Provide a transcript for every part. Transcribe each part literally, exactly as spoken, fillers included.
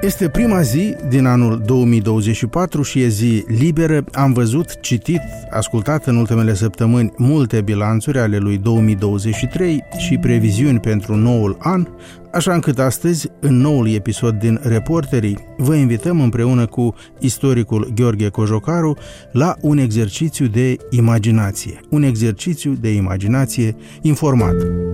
Este prima zi din anul două mii douăzeci și patru și e zi liberă. Am văzut, citit, ascultat în ultimele săptămâni multe bilanțuri ale lui două mii douăzeci și trei și previziuni pentru noul an, așa încât astăzi, în noul episod din Reporterii, vă invităm împreună cu istoricul Gheorghe Cojocaru la un exercițiu de imaginație. Un exercițiu de imaginație informat.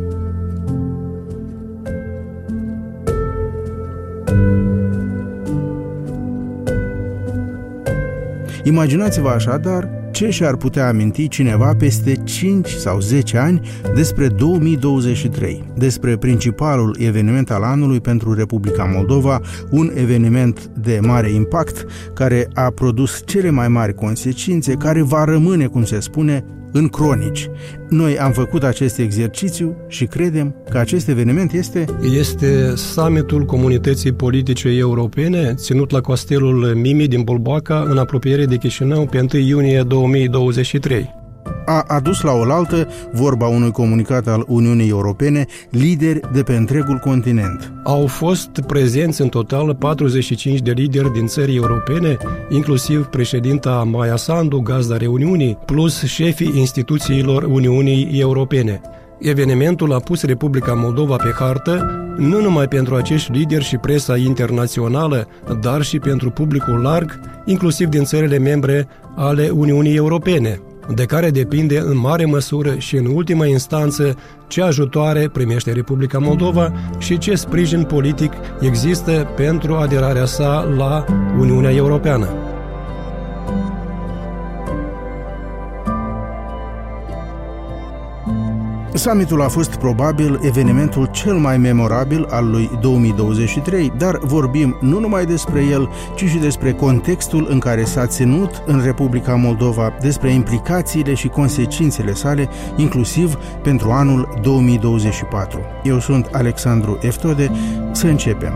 Imaginați-vă așadar ce și-ar putea aminti cineva peste cinci sau zece ani despre două mii douăzeci și trei, despre principalul eveniment al anului pentru Republica Moldova, un eveniment de mare impact care a produs cele mai mari consecințe, care va rămâne, cum se spune, în cronici. Noi am făcut acest exercițiu și credem că acest eveniment este... Este summitul Comunității Politice Europene, ținut la castelul Mimi din Bolboaca, în apropiere de Chișinău, pe întâi iunie două mii douăzeci și trei. A adus la oaltă, vorba unui comunicat al Uniunii Europene, lideri de pe întregul continent. Au fost prezenți în total patruzeci și cinci de lideri din țări europene, inclusiv președinta Maia Sandu, gazda reuniunii, plus șefii instituțiilor Uniunii Europene. Evenimentul a pus Republica Moldova pe hartă, nu numai pentru acești lideri și presa internațională, dar și pentru publicul larg, inclusiv din țările membre ale Uniunii Europene, de care depinde în mare măsură și în ultima instanță ce ajutoare primește Republica Moldova și ce sprijin politic există pentru aderarea sa la Uniunea Europeană. Summitul a fost probabil evenimentul cel mai memorabil al lui două mii douăzeci și trei, dar vorbim nu numai despre el, ci și despre contextul în care s-a ținut în Republica Moldova, despre implicațiile și consecințele sale, inclusiv pentru anul două mii douăzeci și patru. Eu sunt Alexandru Eftode, să începem.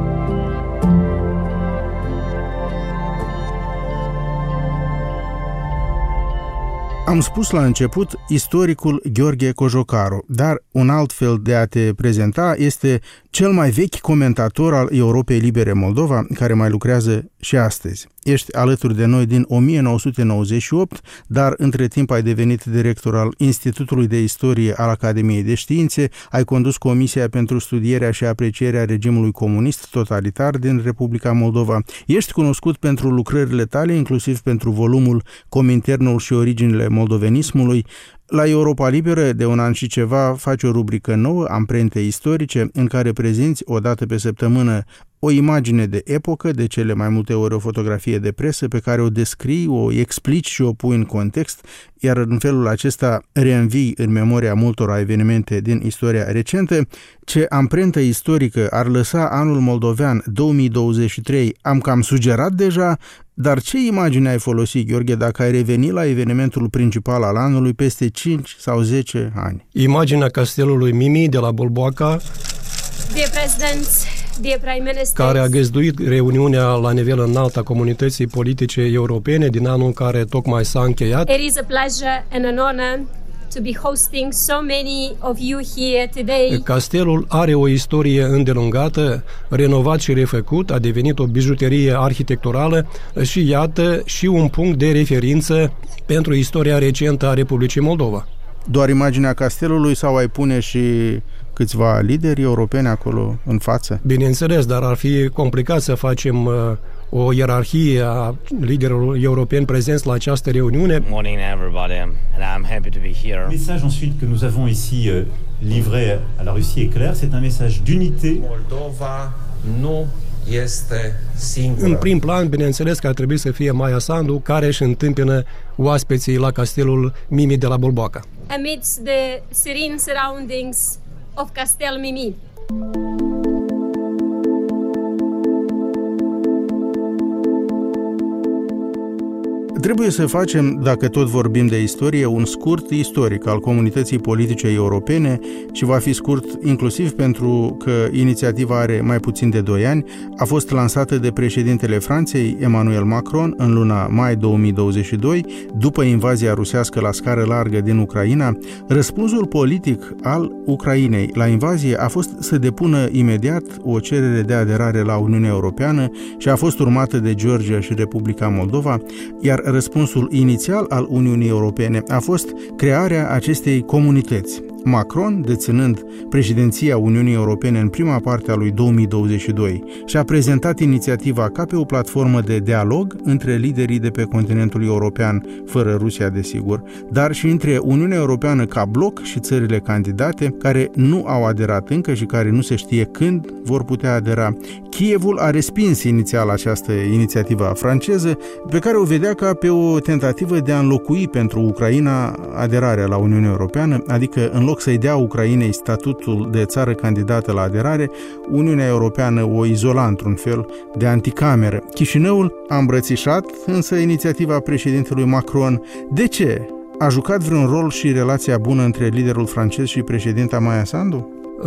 Am spus la început istoricul Gheorghe Cojocaru, dar un alt fel de a te prezenta este cel mai vechi comentator al Europei Libere Moldova, care mai lucrează și astăzi. Ești alături de noi din o mie nouă sute nouăzeci și opt, dar între timp ai devenit director al Institutului de Istorie al Academiei de Științe, ai condus Comisia pentru studierea și aprecierea regimului comunist totalitar din Republica Moldova. Ești cunoscut pentru lucrările tale, inclusiv pentru volumul Cominternul și originile moldovenismului. La Europa Liberă, de un an și ceva, faci o rubrică nouă, Amprente istorice, în care prezinți o dată pe săptămână o imagine de epocă, de cele mai multe ori o fotografie de presă, pe care o descrii, o explici și o pui în context, iar în felul acesta reînvii în memoria multora evenimente din istoria recentă. Ce amprentă istorică ar lăsa anul moldovean două mii douăzeci și trei am cam sugerat deja, dar ce imagine ai folosit, Gheorghe, dacă ai reveni la evenimentul principal al anului peste cinci sau zece ani? Imaginea castelului Mimi de la Bolboaca, Dear President, dear Prime Minister, care a găzduit reuniunea la nivel înalt a Comunității Politice Europene din anul care tocmai s-a încheiat. It is a pleasure and an honor to be hosting so many of you here today. Castelul are o istorie îndelungată, renovat și refăcut, a devenit o bijuterie arhitecturală și iată și un punct de referință pentru istoria recentă a Republicii Moldova. Doar imaginea castelului sau ai pune și câțiva lideri europeni acolo în față? Bineînțeles, dar ar fi complicat să facem uh, o ierarhie a liderilor europeni prezenți la această reuniune. Morning everybody, and I'm happy to be here. Le message ensuite que nous avons ici euh, livré à la Russie est clair, c'est un message d'unité. Moldova nu este singură. În prim plan, bineînțeles că ar trebui să fie Maia Sandu, care își întâmpină oaspeții la castelul Mimi de la Bolboaca. Amidst the serene surroundings of Castel Mimi. Trebuie să facem, dacă tot vorbim de istorie, un scurt istoric al comunității politice europene și va fi scurt inclusiv pentru că inițiativa are mai puțin de doi ani, a fost lansată de președintele Franței, Emmanuel Macron, în luna mai două mii douăzeci și doi, după invazia rusească la scară largă din Ucraina. Răspunsul politic al Ucrainei la invazie a fost să depună imediat o cerere de aderare la Uniunea Europeană și a fost urmată de Georgia și Republica Moldova, iar răspunsul inițial al Uniunii Europene a fost crearea acestei comunități. Macron, deținând președinția Uniunii Europene în prima parte a lui două mii douăzeci și doi, și-a prezentat inițiativa ca pe o platformă de dialog între liderii de pe continentul european, fără Rusia, desigur, dar și între Uniunea Europeană ca bloc și țările candidate care nu au aderat încă și care nu se știe când vor putea adera. Kievul a respins inițial această inițiativă franceză, pe care o vedea ca pe o tentativă de a înlocui pentru Ucraina aderarea la Uniunea Europeană, adică în loc să-i dea Ucrainei statutul de țară candidată la aderare, Uniunea Europeană o izola într-un fel de anticameră. Chișinăul a îmbrățișat însă inițiativa președintelui Macron. De ce? A jucat vreun rol și relația bună între liderul francez și președinta Maia Sandu?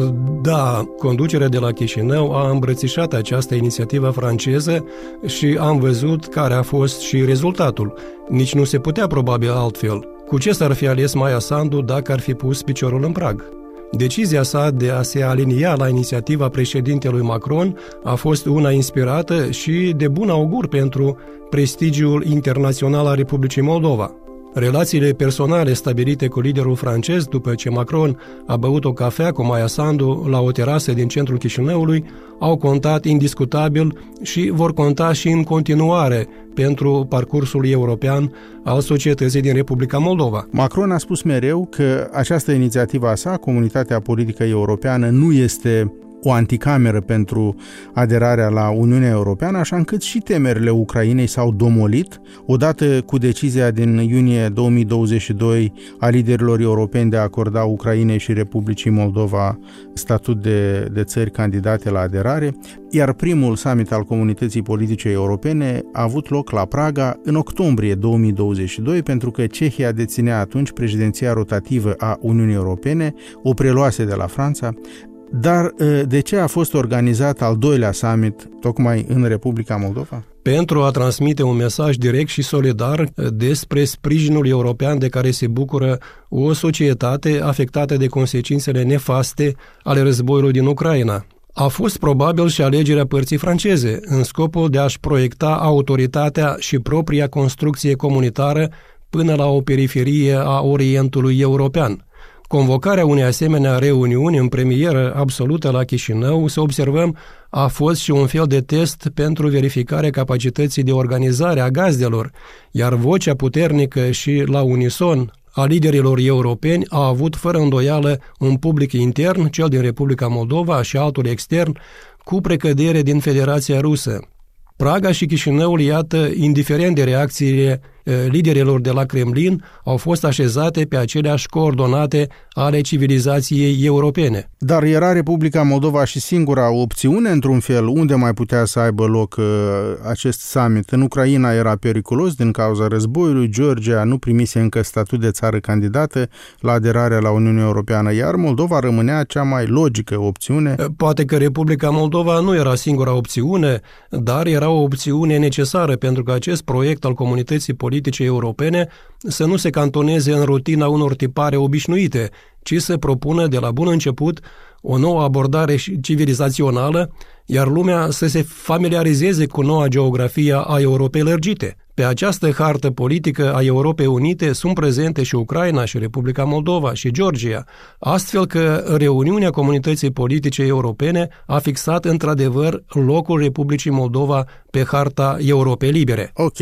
Da, conducerea de la Chișinău a îmbrățișat această inițiativă franceză și am văzut care a fost și rezultatul. Nici nu se putea probabil altfel. Cu ce s-ar fi ales Maia Sandu dacă ar fi pus piciorul în prag? Decizia sa de a se alinia la inițiativa președintelui Macron a fost una inspirată și de bun augur pentru prestigiul internațional al Republicii Moldova. Relațiile personale stabilite cu liderul francez după ce Macron a băut o cafea cu Maia Sandu la o terasă din centrul Chișinăului au contat indiscutabil și vor conta și în continuare pentru parcursul european al societății din Republica Moldova. Macron a spus mereu că această inițiativă a sa, Comunitatea Politică Europeană, nu este o anticameră pentru aderarea la Uniunea Europeană, așa încât și temerile Ucrainei s-au domolit odată cu decizia din iunie două mii douăzeci și doi a liderilor europeni de a acorda Ucrainei și Republicii Moldova statut de, de țări candidate la aderare, iar primul summit al Comunității Politice Europene a avut loc la Praga în octombrie două mii douăzeci și doi, pentru că Cehia deținea atunci președinția rotativă a Uniunii Europene, o preluase de la Franța. Dar de ce a fost organizat al doilea summit tocmai în Republica Moldova? Pentru a transmite un mesaj direct și solidar despre sprijinul european de care se bucură o societate afectată de consecințele nefaste ale războiului din Ucraina. A fost probabil și alegerea părții franceze, în scopul de a-și proiecta autoritatea și propria construcție comunitară până la o periferie a Orientului European. Convocarea unei asemenea reuniuni în premieră absolută la Chișinău, să observăm, a fost și un fel de test pentru verificarea capacității de organizare a gazdelor, iar vocea puternică și la unison a liderilor europeni a avut fără îndoială un public intern, cel din Republica Moldova, și altul extern, cu precădere din Federația Rusă. Praga și Chișinăul, iată, indiferent de reacțiile liderilor de la Kremlin, au fost așezate pe aceleași coordonate ale civilizației europene. Dar era Republica Moldova și singura opțiune, într-un fel, unde mai putea să aibă loc uh, acest summit? În Ucraina era periculos din cauza războiului, Georgia nu primise încă statut de țară candidată la aderarea la Uniunea Europeană, iar Moldova rămânea cea mai logică opțiune. Poate că Republica Moldova nu era singura opțiune, dar era o opțiune necesară pentru că acest proiect al comunității politice europene să nu se cantoneze în rutina unor tipare obișnuite, ci să propună de la bun început o nouă abordare civilizațională, iar lumea să se familiarizeze cu noua geografie a Europei lărgite. Pe această hartă politică a Europei Unite sunt prezente și Ucraina, și Republica Moldova, și Georgia, astfel că reuniunea Comunității Politice Europene a fixat într-adevăr locul Republicii Moldova pe harta Europei Libere. Ok,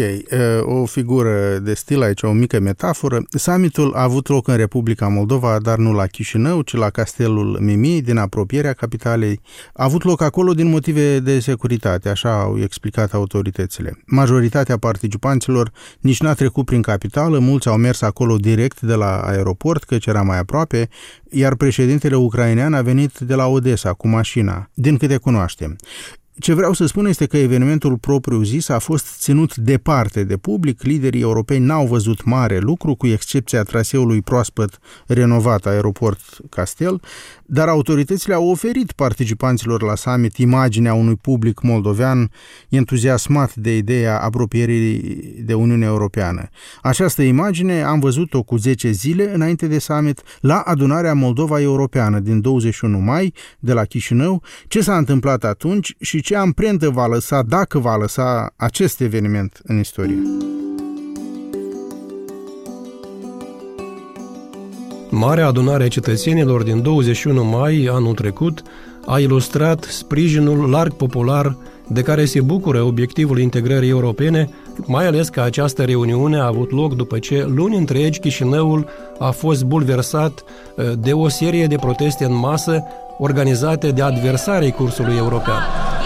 o figură de stil aici, o mică metaforă. Summitul a avut loc în Republica Moldova, dar nu la Chișinău, ci la Castelul Mimi, din apropierea capitalei. A avut loc acolo din motive de securitate, așa au explicat autoritățile. Majoritatea participanților nici n-a trecut prin capitală, mulți au mers acolo direct de la aeroport, căci era mai aproape, iar președintele ucrainean a venit de la Odessa cu mașina, din câte cunoaștem. Ce vreau să spun este că evenimentul propriu-zis a fost ținut departe de public, liderii europeni n-au văzut mare lucru, cu excepția traseului proaspăt renovat Aeroport Castel, dar autoritățile au oferit participanților la summit imaginea unui public moldovean entuziasmat de ideea apropierii de Uniunea Europeană. Această imagine am văzut-o cu zece zile înainte de summit la adunarea Moldova Europeană din douăzeci și unu mai de la Chișinău, ce s-a întâmplat atunci și ce amprentă va lăsa, dacă va lăsa, acest eveniment în istorie. Marea adunare a cetățenilor din douăzeci și unu mai anul trecut a ilustrat sprijinul larg popular de care se bucură obiectivul integrării europene, mai ales că această reuniune a avut loc după ce luni întregi Chișinăul a fost bulversat de o serie de proteste în masă organizate de adversarii cursului european.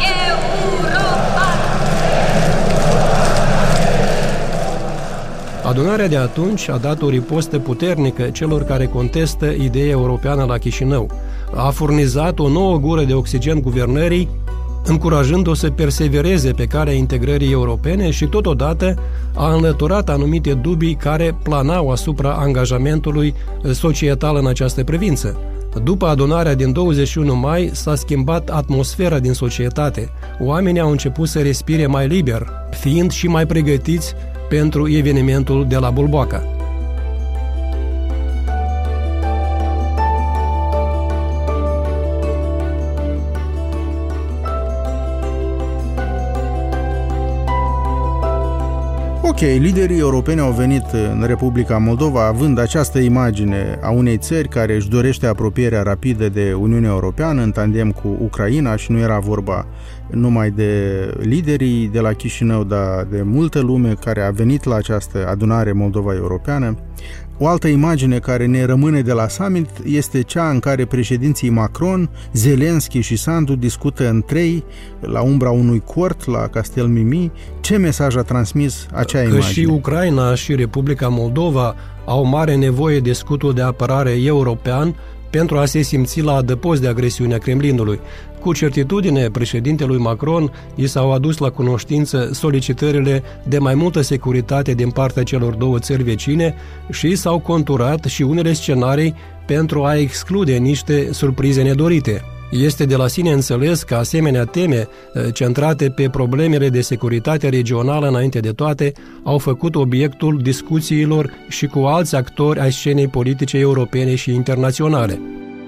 Adunarea de atunci a dat o ripostă puternică celor care contestă ideea europeană la Chișinău. A furnizat o nouă gură de oxigen guvernării, încurajând-o să persevereze pe calea integrării europene și totodată a înlăturat anumite dubii care planau asupra angajamentului societal în această privință. După adunarea din douăzeci și unu mai s-a schimbat atmosfera din societate. Oamenii au început să respire mai liber, fiind și mai pregătiți pentru evenimentul de la Bulboaca. Ok, liderii europeni au venit în Republica Moldova având această imagine a unei țări care își dorește apropierea rapidă de Uniunea Europeană în tandem cu Ucraina și nu era vorba numai de liderii de la Chișinău, dar de multă lume care a venit la această adunare Moldova Europeană. O altă imagine care ne rămâne de la summit este cea în care președinții Macron, Zelenski și Sandu discută în trei la umbra unui cort la Castel Mimi. Ce mesaj a transmis acea imagine? Că și Ucraina și Republica Moldova au mare nevoie de scutul de apărare european pentru a se simți la adăpost de agresiunea Kremlinului. Cu certitudine, președintelui Macron i s-au adus la cunoștință solicitările de mai multă securitate din partea celor două țări vecine și s-au conturat și unele scenarii pentru a exclude niște surprize nedorite. Este de la sine înțeles că asemenea teme, centrate pe problemele de securitate regională înainte de toate, au făcut obiectul discuțiilor și cu alți actori ai scenei politice europene și internaționale.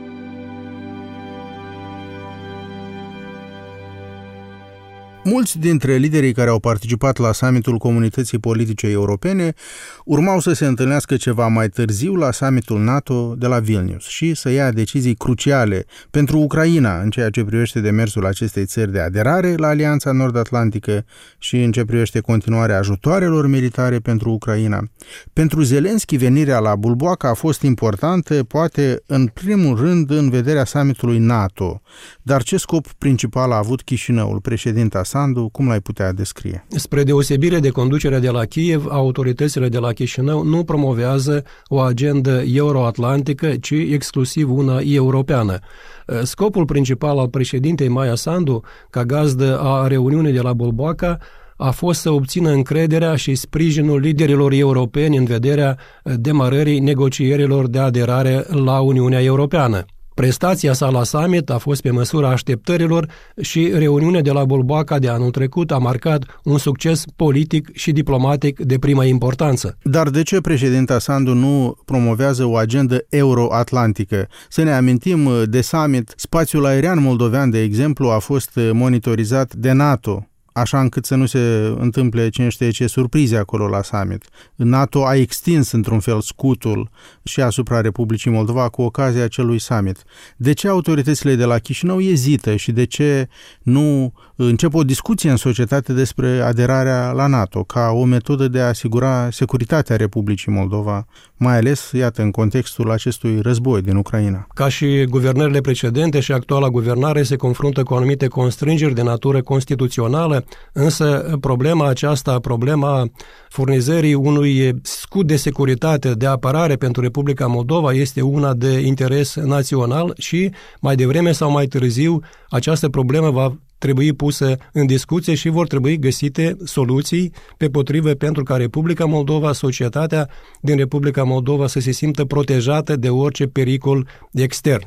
Mulți dintre liderii care au participat la summitul Comunității Politice Europene urmau să se întâlnească ceva mai târziu la summitul NATO de la Vilnius și să ia decizii cruciale pentru Ucraina în ceea ce privește demersul acestei țări de aderare la Alianța Nord-Atlantică și în ce privește continuarea ajutoarelor militare pentru Ucraina. Pentru Zelenski, venirea la Bulboaca a fost importantă, poate în primul rând în vederea summitului NATO. Dar ce scop principal a avut Chișinăul, președinta Sandu, cum l-ai putea descrie? Spre deosebire de conducerea de la Kiev, autoritățile de la Chișinău nu promovează o agendă euroatlantică, ci exclusiv una europeană. Scopul principal al președintei Maia Sandu, ca gazdă a reuniunii de la Bulboaca, a fost să obțină încrederea și sprijinul liderilor europeni în vederea demarării negocierilor de aderare la Uniunea Europeană. Prestația sa la summit a fost pe măsura așteptărilor și reuniunea de la Bulboaca de anul trecut a marcat un succes politic și diplomatic de primă importanță. Dar de ce președinta Sandu nu promovează o agendă euroatlantică? Să ne amintim de summit, spațiul aerian moldovean, de exemplu, a fost monitorizat de NATO, așa încât să nu se întâmple cine știe ce surprize acolo la summit. NATO a extins într-un fel scutul și asupra Republicii Moldova cu ocazia acelui summit. De ce autoritățile de la Chișinău ezită și de ce nu încep o discuție în societate despre aderarea la NATO ca o metodă de a asigura securitatea Republicii Moldova, mai ales, iată, în contextul acestui război din Ucraina? Ca și guvernările precedente și actuala guvernare se confruntă cu anumite constrângeri de natură constituțională, însă problema aceasta, problema furnizării unui scut de securitate, de apărare pentru Republica Moldova este una de interes național și mai devreme sau mai târziu această problemă va trebui pusă în discuție și vor trebui găsite soluții pe potrivă pentru ca Republica Moldova, societatea din Republica Moldova să se simtă protejată de orice pericol extern.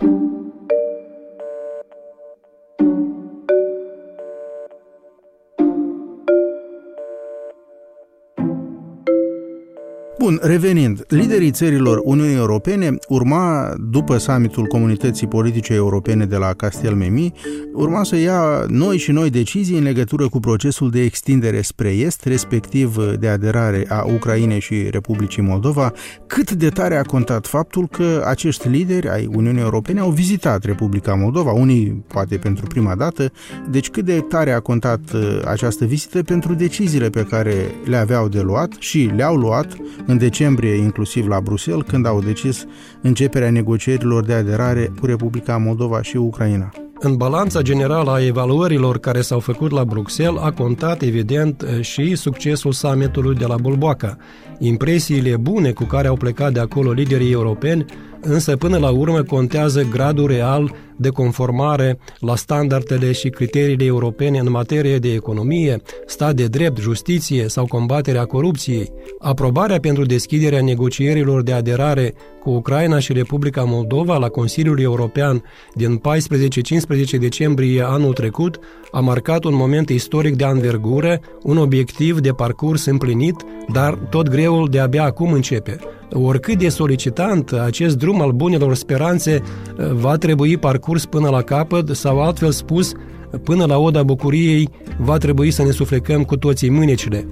Bun, revenind, liderii țărilor Uniunii Europene urma, după summitul Comunității Politice Europene de la Castelmemi, urma să ia noi și noi decizii în legătură cu procesul de extindere spre est, respectiv de aderare a Ucrainei și Republicii Moldova. Cât de tare a contat faptul că acești lideri ai Uniunii Europene au vizitat Republica Moldova, unii poate pentru prima dată, deci cât de tare a contat această vizită pentru deciziile pe care le aveau de luat și le-au luat în decembrie, inclusiv la Bruxelles, când au decis începerea negocierilor de aderare cu Republica Moldova și Ucraina. În balanța generală a evaluărilor care s-au făcut la Bruxelles a contat, evident, și succesul summitului de la Bulboaca. Impresiile bune cu care au plecat de acolo liderii europeni, însă până la urmă contează gradul real de conformare la standardele și criteriile europene în materie de economie, stat de drept, justiție sau combaterea corupției. Aprobarea pentru deschiderea negocierilor de aderare cu Ucraina și Republica Moldova la Consiliul European din paisprezece-cincisprezece decembrie anul trecut a marcat un moment istoric de anvergură, un obiectiv de parcurs împlinit, dar tot greul de abia acum începe. Oricât de solicitant, acest drum al bunelor speranțe va trebui parcurs până la capăt sau, altfel spus, până la oda bucuriei va trebui să ne suflecăm cu toții mânecile.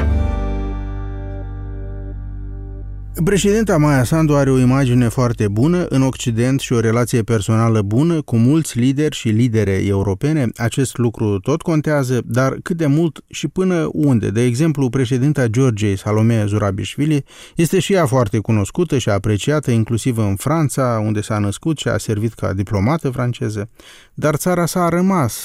Președinta Maia Sandu are o imagine foarte bună în Occident și o relație personală bună cu mulți lideri și lidere europene. Acest lucru tot contează, dar cât de mult și până unde? De exemplu, președinta Georgiei, Salome Zurabișvili, este și ea foarte cunoscută și apreciată, inclusiv în Franța, unde s-a născut și a servit ca diplomată franceză. Dar țara sa a rămas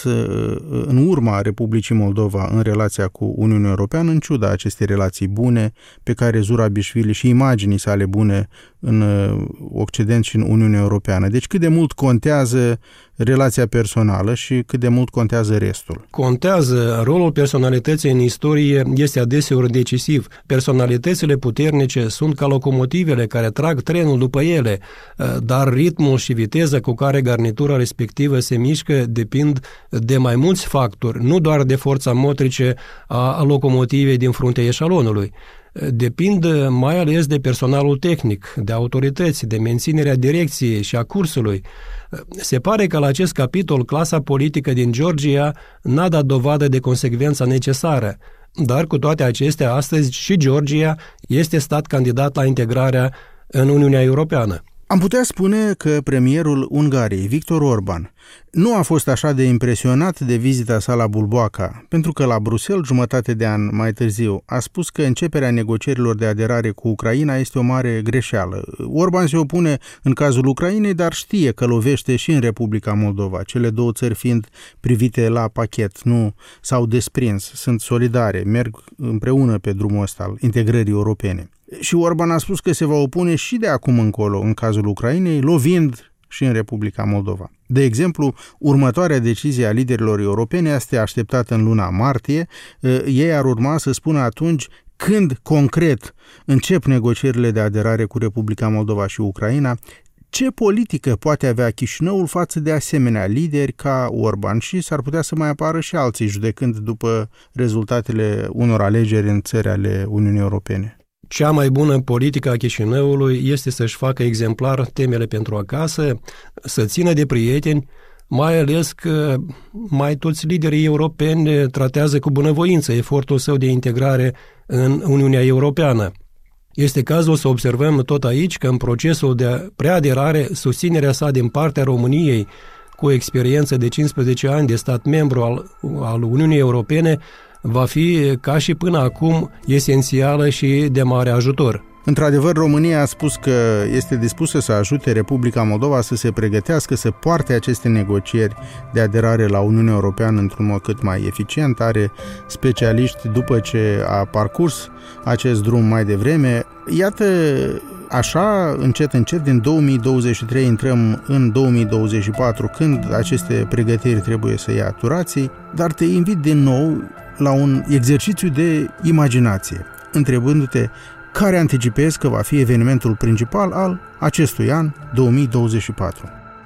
în urma Republicii Moldova în relația cu Uniunea Europeană, în ciuda acestei relații bune pe care Zurabișvili și imaginii sale bune în Occident și în Uniunea Europeană. Deci cât de mult contează relația personală și cât de mult contează restul? Contează. Rolul personalității în istorie este adeseori decisiv. Personalitățile puternice sunt ca locomotivele care trag trenul după ele, dar ritmul și viteza cu care garnitura respectivă se mișcă depind de mai mulți factori, nu doar de forța motrice a locomotivei din fruntea eșalonului. Depind mai ales de personalul tehnic, de autorități, de menținerea direcției și a cursului. Se pare că la acest capitol clasa politică din Georgia n-a dat dovadă de consecvența necesară, dar cu toate acestea, astăzi și Georgia este stat candidat la integrarea în Uniunea Europeană. Am putea spune că premierul Ungariei, Viktor Orban, nu a fost așa de impresionat de vizita sa la Bulboaca, pentru că la Bruxelles, jumătate de an mai târziu, a spus că începerea negocierilor de aderare cu Ucraina este o mare greșeală. Orban se opune în cazul Ucrainei, dar știe că lovește și în Republica Moldova, cele două țări fiind privite la pachet, nu s-au desprins, sunt solidare, merg împreună pe drumul ăsta al integrării europene. Și Orban a spus că se va opune și de acum încolo în cazul Ucrainei, lovind și în Republica Moldova. De exemplu, următoarea decizie a liderilor europeni este așteptată în luna martie. Ei ar urma să spună atunci când concret încep negocierile de aderare cu Republica Moldova și Ucraina, ce politică poate avea Chișinăul față de asemenea lideri ca Orban și s-ar putea să mai apară și alții judecând după rezultatele unor alegeri în țări ale Uniunii Europene. Cea mai bună politică a Chișinăului este să-și facă exemplar temele pentru acasă, să țină de prieteni, mai ales că mai toți liderii europeni tratează cu bunăvoință efortul său de integrare în Uniunea Europeană. Este cazul să observăm tot aici că în procesul de preaderare, susținerea sa din partea României, cu o experiență de cincisprezece ani de stat membru al, al Uniunii Europene, va fi, ca și până acum, esențială și de mare ajutor. Într-adevăr, România a spus că este dispusă să ajute Republica Moldova să se pregătească să poarte aceste negocieri de aderare la Uniunea Europeană într-un mod cât mai eficient. Are specialiști după ce a parcurs acest drum mai devreme. Iată Așa, încet, încet, din două mii douăzeci și trei intrăm în două mii douăzeci și patru, când aceste pregătiri trebuie să ia turații, dar te invit din nou la un exercițiu de imaginație, întrebându-te care anticipezi că va fi evenimentul principal al acestui an două mii douăzeci și patru.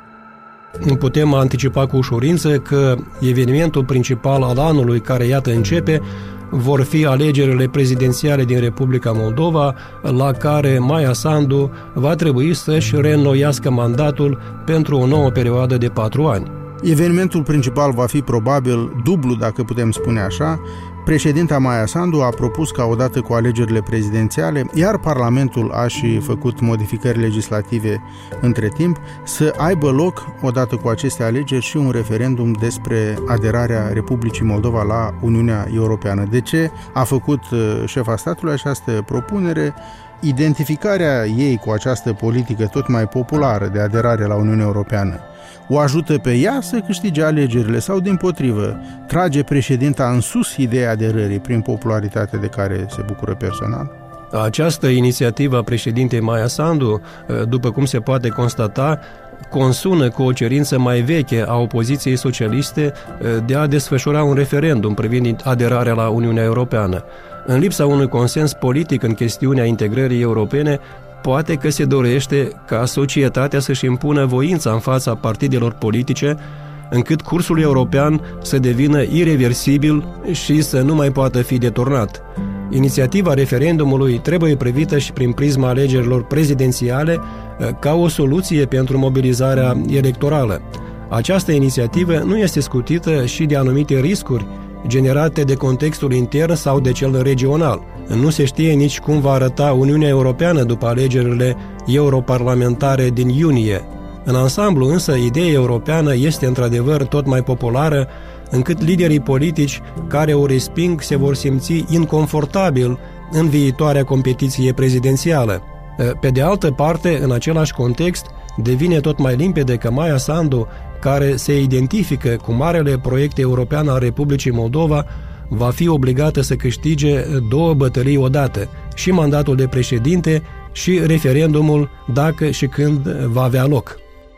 Putem anticipa cu ușurință că evenimentul principal al anului, care iată începe, vor fi alegerile prezidențiale din Republica Moldova, la care Maia Sandu va trebui să-și reînnoiască mandatul pentru o nouă perioadă de patru ani. Evenimentul principal va fi probabil dublu, dacă putem spune așa. Președinta Maia Sandu a propus ca odată cu alegerile prezidențiale, iar Parlamentul a și făcut modificări legislative între timp, să aibă loc, odată cu aceste alegeri, și un referendum despre aderarea Republicii Moldova la Uniunea Europeană. De ce a făcut șefa statului această propunere? Identificarea ei cu această politică tot mai populară de aderare la Uniunea Europeană o ajută pe ea să câștige alegerile sau, dimpotrivă, trage președinta în sus ideea aderării prin popularitatea de care se bucură personal? Această inițiativă a președintei Maia Sandu, după cum se poate constata, consună cu o cerință mai veche a opoziției socialiste de a desfășura un referendum privind aderarea la Uniunea Europeană. În lipsa unui consens politic în chestiunea integrării europene, poate că se dorește ca societatea să-și impună voința în fața partidelor politice, încât cursul european să devină ireversibil și să nu mai poată fi deturnat. Inițiativa referendumului trebuie privită și prin prisma alegerilor prezidențiale ca o soluție pentru mobilizarea electorală. Această inițiativă nu este scutită și de anumite riscuri generate de contextul intern sau de cel regional. Nu se știe nici cum va arăta Uniunea Europeană după alegerile europarlamentare din iunie. În ansamblu însă, ideea europeană este într-adevăr tot mai populară, încât liderii politici care o resping se vor simți inconfortabil în viitoarea competiție prezidențială. Pe de altă parte, în același context, devine tot mai limpede că Maia Sandu, care se identifică cu marele proiect european al Republicii Moldova, va fi obligată să câștige două bătălii odată, și mandatul de președinte și referendumul, dacă și când va avea loc.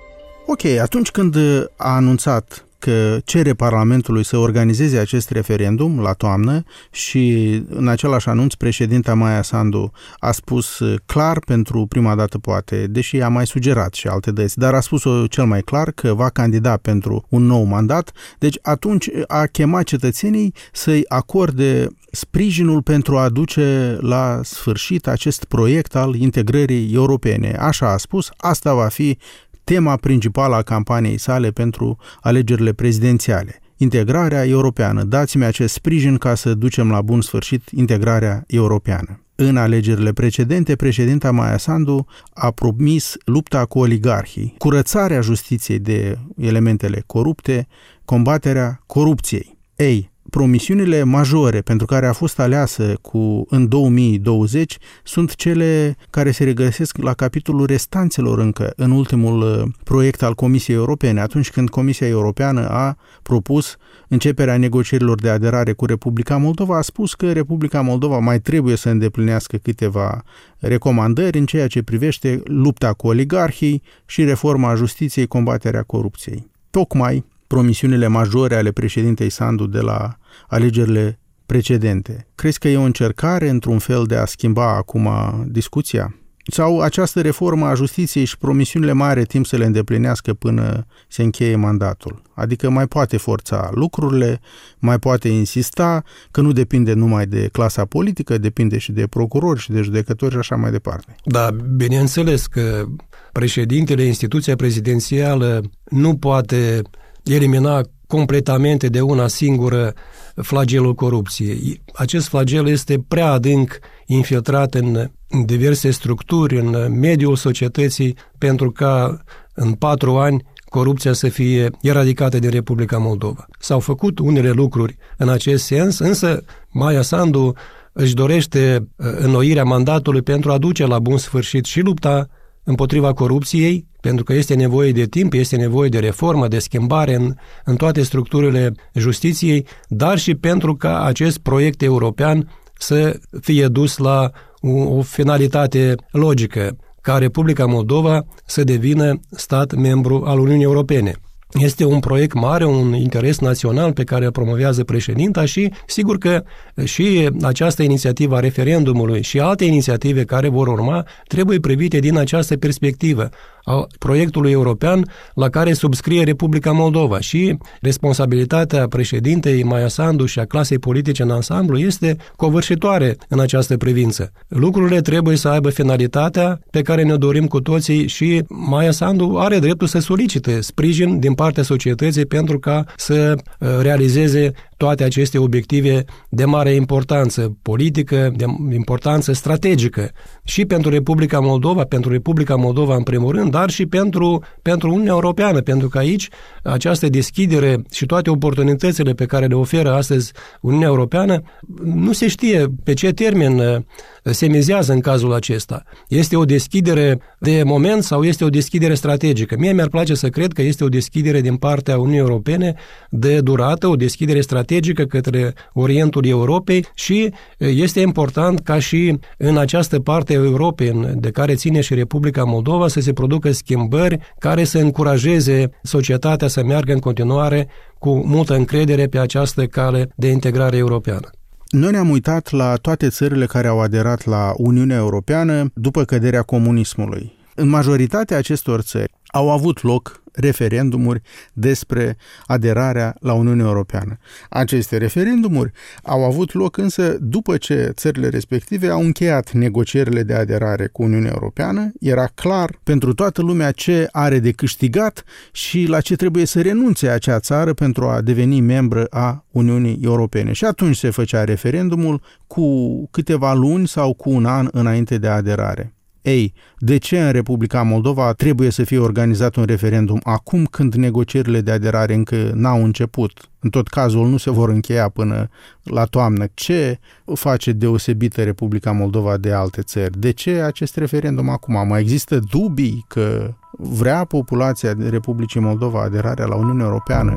Ok, atunci când a anunțat că cere Parlamentului să organizeze acest referendum la toamnă și în același anunț președinta Maia Sandu a spus clar pentru prima dată poate, deși a mai sugerat și alte dăți, dar a spus-o cel mai clar că va candida pentru un nou mandat, deci atunci a chemat cetățenii să-i acorde sprijinul pentru a duce la sfârșit acest proiect al integrării europene. Așa a spus, asta va fi tema principală a campaniei sale pentru alegerile prezidențiale. Integrarea europeană. Dați-mi acest sprijin ca să ducem la bun sfârșit integrarea europeană. În alegerile precedente, președinta Maia Sandu a promis lupta cu oligarhii, curățarea justiției de elementele corupte, combaterea corupției. Ei, promisiunile majore pentru care a fost aleasă cu, în două mii douăzeci sunt cele care se regăsesc la capitolul restanțelor încă în ultimul proiect al Comisiei Europene, atunci când Comisia Europeană a propus începerea negocierilor de aderare cu Republica Moldova. A spus că Republica Moldova mai trebuie să îndeplinească câteva recomandări în ceea ce privește lupta cu oligarhii și reforma justiției, combaterea corupției. Tocmai promisiunile majore ale președintei Sandu de la alegerile precedente. Crezi că e o încercare, într-un fel, de a schimba acum discuția? Sau această reformă a justiției și promisiunile mai are timp să le îndeplinească până se încheie mandatul? Adică mai poate forța lucrurile, mai poate insista, că nu depinde numai de clasa politică, depinde și de procurori și de judecători și așa mai departe. Da, bineînțeles că președintele, instituția prezidențială, nu poate elimina completamente de una singură flagelul corupției. Acest flagel este prea adânc infiltrat în diverse structuri, în mediul societății, pentru ca în patru ani corupția să fie eradicată din Republica Moldova. S-au făcut unele lucruri în acest sens, însă Maia Sandu își dorește înnoirea mandatului pentru a duce la bun sfârșit și lupta împotriva corupției, pentru că este nevoie de timp, este nevoie de reformă, de schimbare în, în toate structurile justiției, dar și pentru ca acest proiect european să fie dus la o, o finalitate logică. ca Republica Moldova să devină stat membru al Uniunii Europene. Este un proiect mare, un interes național pe care îl promovează președinta și sigur că și această inițiativă a referendumului și alte inițiative care vor urma trebuie privite din această perspectivă a proiectului european la care subscrie Republica Moldova și responsabilitatea președintei Maia Sandu și a clasei politice în ansamblu este covârșitoare în această privință. Lucrurile trebuie să aibă finalitatea pe care ne-o dorim cu toții și Maia Sandu are dreptul să solicite sprijin din partea societății pentru ca să realizeze toate aceste obiective de mare importanță politică, de importanță strategică și pentru Republica Moldova, pentru Republica Moldova în primul rând, dar și pentru, pentru Uniunea Europeană, pentru că aici această deschidere și toate oportunitățile pe care le oferă astăzi Uniunea Europeană, nu se știe pe ce termen se mizează în cazul acesta. Este o deschidere de moment sau este o deschidere strategică? Mie mi-ar place să cred că este o deschidere din partea Uniunii Europene de durată, o deschidere strategică către Orientul Europei și este important ca și în această parte a Europei de care ține și Republica Moldova să se producă schimbări care să încurajeze societatea să meargă în continuare cu multă încredere pe această cale de integrare europeană. Noi ne-am uitat la toate țările care au aderat la Uniunea Europeană după căderea comunismului. În majoritatea acestor țări au avut loc referendumuri despre aderarea la Uniunea Europeană. Aceste referendumuri au avut loc însă după ce țările respective au încheiat negocierile de aderare cu Uniunea Europeană. Era clar pentru toată lumea ce are de câștigat și la ce trebuie să renunțe acea țară pentru a deveni membră a Uniunii Europene. Și atunci se făcea referendumul cu câteva luni sau cu un an înainte de aderare. Ei, de ce în Republica Moldova trebuie să fie organizat un referendum acum când negocierile de aderare încă n-au început? În tot cazul nu se vor încheia până la toamnă. Ce face deosebită Republica Moldova de alte țări? De ce acest referendum acum? Mai există dubii că vrea populația Republicii Moldova aderarea la Uniunea Europeană?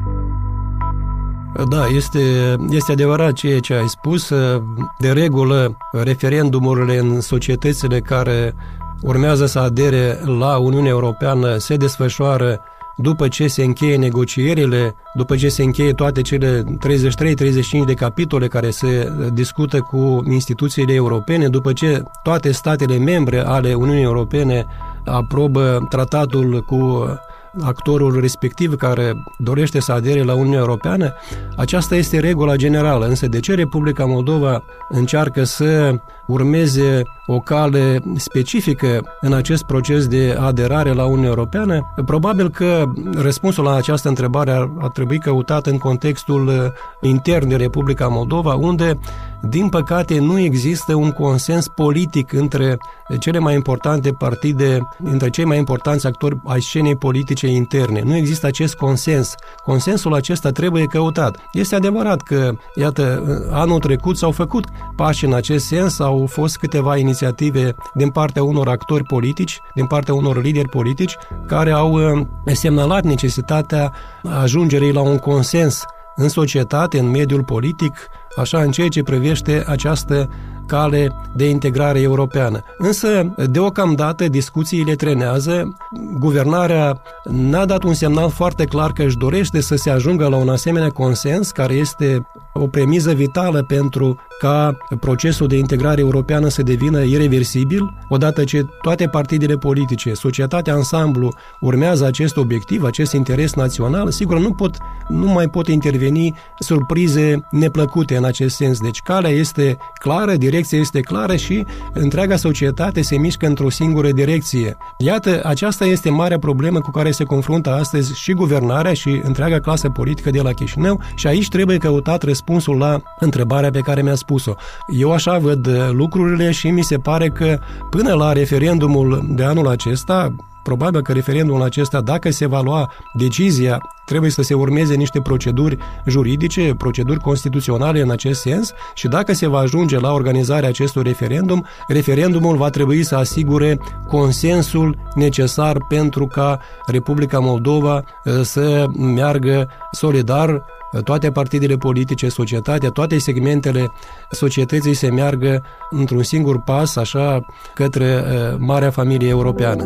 Da, este, este adevărat ceea ce ai spus. De regulă, referendumurile în societățile care urmează să adere la Uniunea Europeană se desfășoară după ce se încheie negocierile, după ce se încheie toate cele treizeci și trei treizeci și cinci de capitole care se discută cu instituțiile europene, după ce toate statele membre ale Uniunii Europene aprobă tratatul cu actorul respectiv care dorește să adere la Uniunea Europeană, aceasta este regula generală. Însă de ce Republica Moldova încearcă să urmeze o cale specifică în acest proces de aderare la Uniunea Europeană? Probabil că răspunsul la această întrebare ar, ar trebui căutat în contextul intern de Republica Moldova, unde, din păcate, nu există un consens politic între cele mai importante partide, între cei mai importanți actori ai scenei politice interne. Nu există acest consens. Consensul acesta trebuie căutat. Este adevărat că, iată, anul trecut s-au făcut pași în acest sens, au fost câteva inițiative din partea unor actori politici, din partea unor lideri politici, care au semnalat necesitatea ajungerii la un consens în societate, în mediul politic, așa în ceea ce privește această cale de integrare europeană. Însă, deocamdată, discuțiile trenează. Guvernarea n-a dat un semnal foarte clar că își dorește să se ajungă la un asemenea consens, care este o premiză vitală pentru ca procesul de integrare europeană să devină ireversibil, odată ce toate partidele politice, societatea ansamblu urmează acest obiectiv, acest interes național, sigur nu pot, nu mai pot interveni surprize neplăcute în acest sens. Deci calea este clară, direcția este clară și întreaga societate se mișcă într-o singură direcție. Iată, aceasta este marea problemă cu care se confruntă astăzi și guvernarea și întreaga clasă politică de la Chișinău și aici trebuie căutat răspunsul la întrebarea pe care mi-a spus-o. Eu așa văd lucrurile și mi se pare că până la referendumul de anul acesta, Probabil că referendumul acesta, dacă se va lua decizia, trebuie să se urmeze niște proceduri juridice, proceduri constituționale în acest sens și dacă se va ajunge la organizarea acestui referendum, referendumul va trebui să asigure consensul necesar pentru ca Republica Moldova să meargă solidar, toate partidele politice, societatea, toate segmentele societății să meargă într-un singur pas, așa, către marea familie europeană.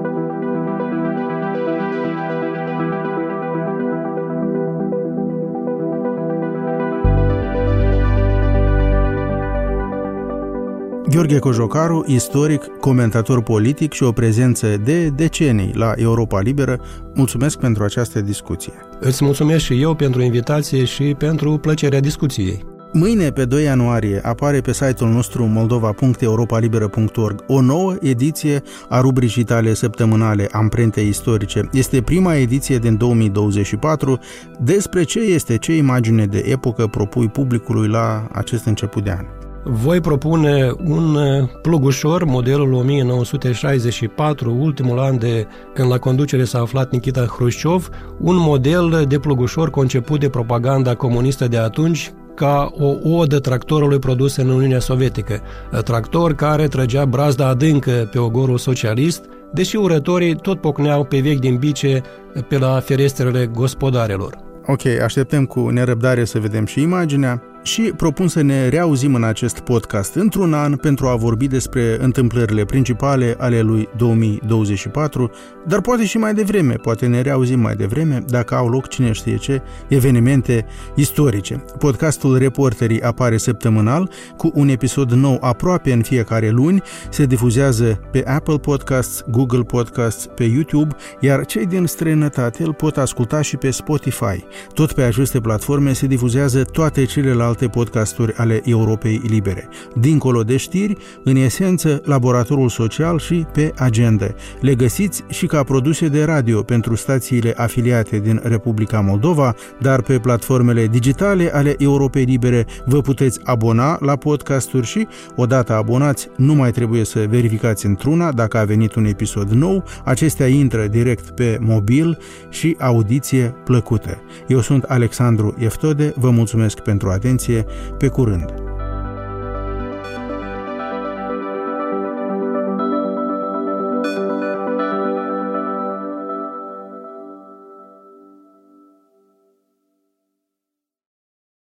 Gheorghe Cojocaru, istoric, comentator politic și o prezență de decenii la Europa Liberă, mulțumesc pentru această discuție. Îți mulțumesc și eu pentru invitație și pentru plăcerea discuției. Mâine, pe doi ianuarie, apare pe site-ul nostru moldova punct europa liberă punct org o nouă ediție a rubricii tale săptămânale Amprente istorice. Este prima ediție din două mii douăzeci și patru. Despre ce este, ce imagine de epocă propui publicului la acest început de an? Voi propune un plugușor, modelul o mie nouă sute șaizeci și patru, ultimul an de când la conducere s-a aflat Nikita Hrușciov, un model de plugușor conceput de propaganda comunistă de atunci ca o odă tractorului produs în Uniunea Sovietică, tractor care trăgea brazda adâncă pe ogorul socialist, deși urătorii tot pocneau pe vechi din bice pe la ferestrele gospodarelor. Ok, așteptăm cu nerăbdare să vedem și imaginea și propun să ne reauzim în acest podcast într-un an pentru a vorbi despre întâmplările principale ale lui două mii douăzeci și patru, dar poate și mai devreme, poate ne reauzim mai devreme dacă au loc cine știe ce evenimente istorice. Podcastul Reporterii apare săptămânal cu un episod nou aproape în fiecare luni, se difuzează pe Apple Podcasts, Google Podcasts, pe YouTube, iar cei din străinătate îl pot asculta și pe Spotify. Tot pe aceste platforme se difuzează toate celelalte podcasturi ale Europei Libere. Dincolo de știri, în esență, Laboratorul Social și pe Agenda. Le găsiți și ca produse de radio pentru stațiile afiliate din Republica Moldova, dar pe platformele digitale ale Europei Libere vă puteți abona la podcasturi și, odată abonați, nu mai trebuie să verificați într-una dacă a venit un episod nou, acestea intră direct pe mobil și audiție plăcută. Eu sunt Alexandru Eftode, vă mulțumesc pentru atenție, pe curând!